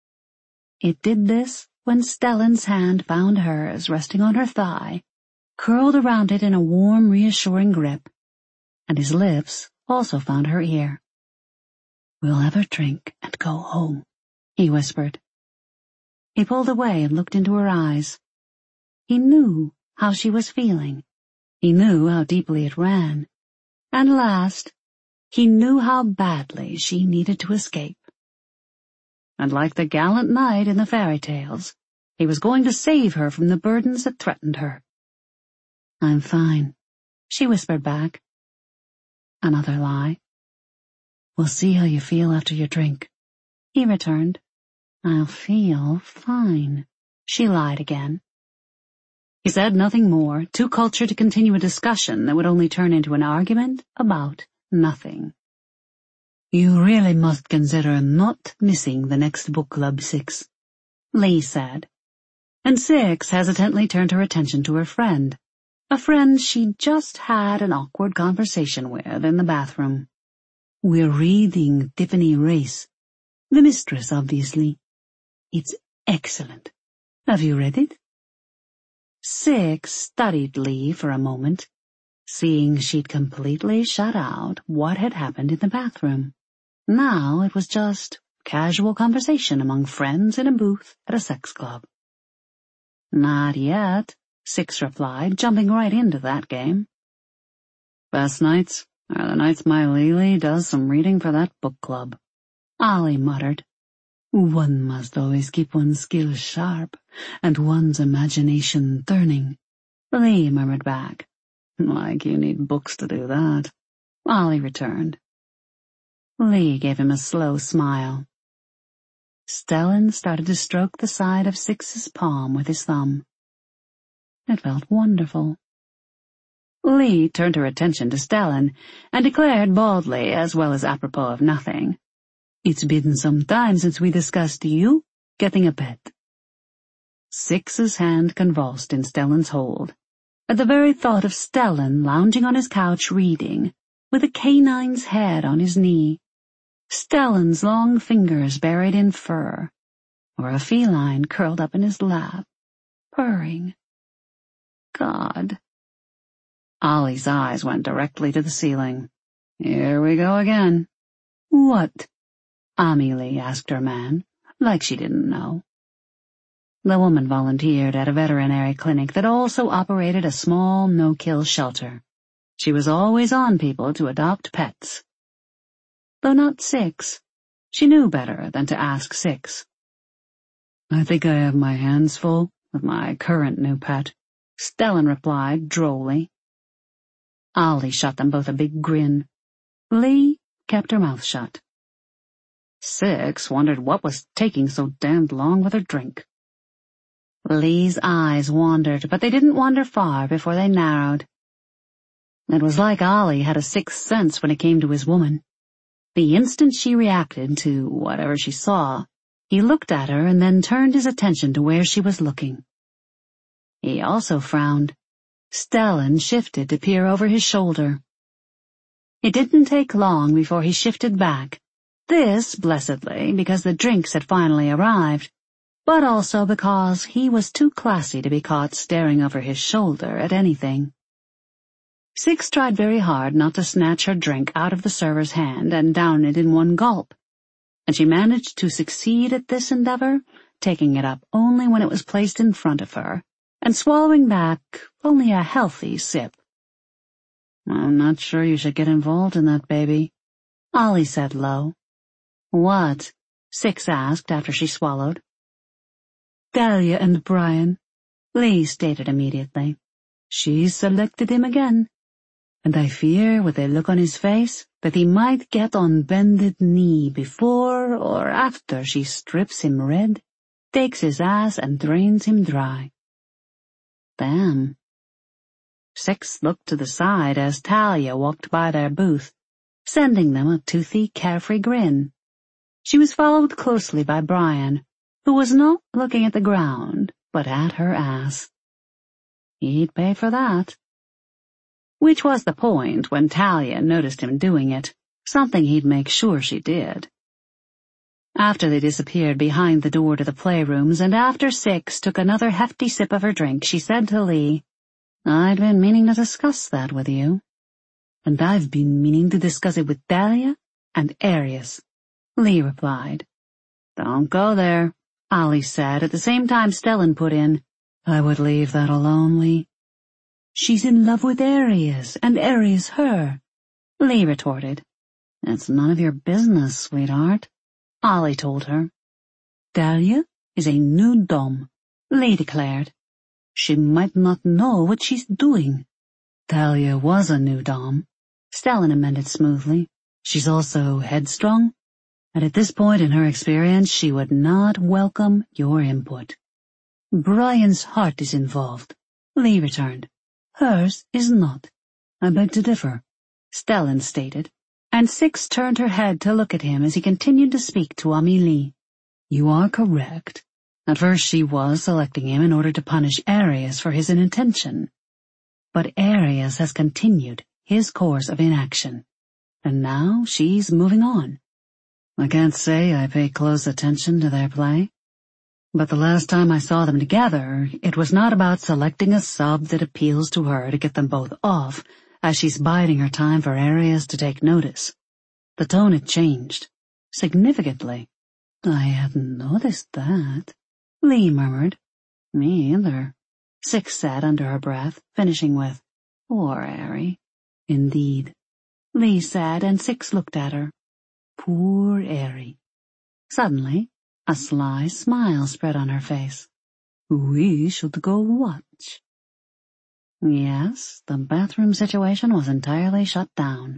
It did this when Stellan's hand found hers resting on her thigh, curled around it in a warm, reassuring grip, and his lips also found her ear. We'll have a drink and go home, he whispered. He pulled away and looked into her eyes. He knew how she was feeling. He knew how deeply it ran. And last, he knew how badly she needed to escape. And like the gallant knight in the fairy tales, he was going to save her from the burdens that threatened her. I'm fine, she whispered back. Another lie. We'll see how you feel after your drink, he returned. I'll feel fine, she lied again. He said nothing more, too cultured to continue a discussion that would only turn into an argument about nothing. You really must consider not missing the next book club, Six, Lee said. And Six hesitantly turned her attention to her friend, a friend she'd just had an awkward conversation with in the bathroom. We're reading Tiffany Race, the mistress, obviously. It's excellent. Have you read it? Six studied Lee for a moment, seeing she'd completely shut out what had happened in the bathroom. Now it was just casual conversation among friends in a booth at a sex club. Not yet, Six replied, jumping right into that game. Best nights are the nights my Lily does some reading for that book club, Ollie muttered. One must always keep one's skills sharp and one's imagination turning, Lee murmured back. Like you need books to do that, Ollie returned. Lee gave him a slow smile. Stellan started to stroke the side of Six's palm with his thumb. It felt wonderful. Lee turned her attention to Stellan and declared baldly, as well as apropos of nothing, It's been some time since we discussed you getting a pet. Six's hand convulsed in Stellan's hold, at the very thought of Stellan lounging on his couch reading, with a canine's head on his knee, Stellan's long fingers buried in fur, or a feline curled up in his lap, purring. God. Ollie's eyes went directly to the ceiling. Here we go again. What? Amelie asked her man, like she didn't know. The woman volunteered at a veterinary clinic that also operated a small no-kill shelter. She was always on people to adopt pets. Though not Six, she knew better than to ask Six. I think I have my hands full with my current new pet, Stellan replied drolly. Ollie shot them both a big grin. Lee kept her mouth shut. Six wondered what was taking so damned long with her drink. Lee's eyes wandered, but they didn't wander far before they narrowed. It was like Ollie had a sixth sense when it came to his woman. The instant she reacted to whatever she saw, he looked at her and then turned his attention to where she was looking. He also frowned. Stellan shifted to peer over his shoulder. It didn't take long before he shifted back, this, blessedly, because the drinks had finally arrived, but also because he was too classy to be caught staring over his shoulder at anything. Six tried very hard not to snatch her drink out of the server's hand and down it in one gulp, and she managed to succeed at this endeavor, taking it up only when it was placed in front of her, and swallowing back only a healthy sip. I'm not sure you should get involved in that, baby, Ollie said low. What? Six asked after she swallowed. Dahlia and Brian, Lee stated immediately. She's selected him again, and I fear with a look on his face that he might get on bended knee before or after she strips him red, takes his ass and drains him dry. Damn. Six looked to the side as Talia walked by their booth, sending them a toothy, carefree grin. She was followed closely by Brian, who was not looking at the ground, but at her ass. He'd pay for that. Which was the point when Talia noticed him doing it, something he'd make sure she did. After they disappeared behind the door to the playrooms, and after Six took another hefty sip of her drink, she said to Lee, I'd been meaning to discuss that with you. And I've been meaning to discuss it with Dahlia and Arius, Lee replied. Don't go there, Ollie said, at the same time Stellan put in, I would leave that alone, Lee. She's in love with Arius, and Arius her, Lee retorted. It's none of your business, sweetheart, Ollie told her. Dahlia is a new dom, Lee declared. She might not know what she's doing. Dahlia was a new dom, Stellan amended smoothly. She's also headstrong, and at this point in her experience she would not welcome your input. Brian's heart is involved, Lee returned. Hers is not. I beg to differ, Stellan stated, and Six turned her head to look at him as he continued to speak to Amelie. You are correct. At first she was selecting him in order to punish Arius for his inattention. But Arius has continued his course of inaction, and now she's moving on. I can't say I pay close attention to their play, but the last time I saw them together, it was not about selecting a sub that appeals to her to get them both off, as she's biding her time for Arius to take notice. The tone had changed, significantly. I hadn't noticed that, Lee murmured. Me either, Six said under her breath, finishing with, Poor Ari. Indeed, Lee said, and Six looked at her. Poor Ari. Suddenly, A sly smile spread on her face. We should go watch. Yes, the bathroom situation was entirely shut down.